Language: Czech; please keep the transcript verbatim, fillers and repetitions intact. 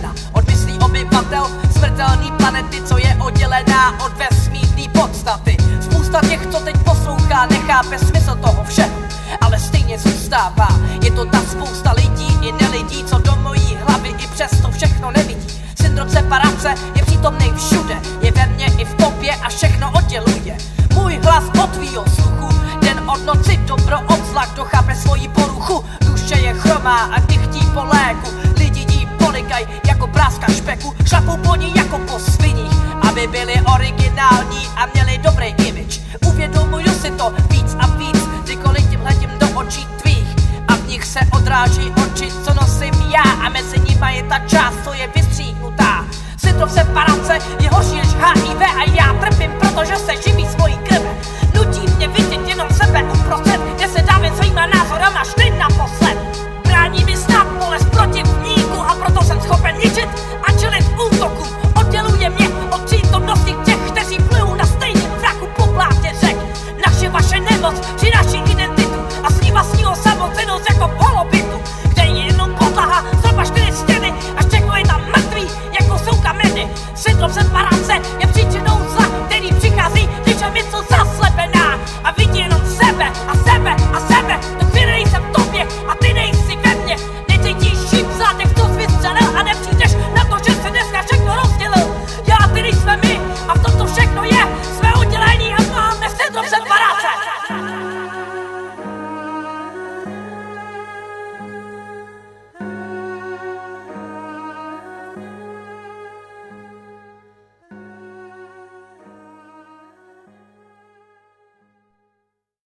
jedna od myslí obyvatel smrtelný planety, co je oddělená od vesmírný podstaty. Spousta těch, co teď poslouchá, nechápe smysl toho všeho, ale stejně zůstává. Je to ta spousta lidí i nelidí, co do mojí hlavy i přesto všechno nevidí. Syndrom separace je přítomnej všude, je ve mně i v tobě a všechno odděluje. Můj hlas od tvýho sluchu, den od noci dobro od zla, kdo chápe svoji poruchu. Duše je chromá a dychtí po léku, lidi jí polikaj jako práska špeku, šlapou po ní jako po sviních, aby byli originální a měli dobrý image. Uvědomuju si to víc a víc, kdykoliv tím hledím do očí tvých a v nich se odráží oči, co nosím já, a mezi nimi je ta část, co je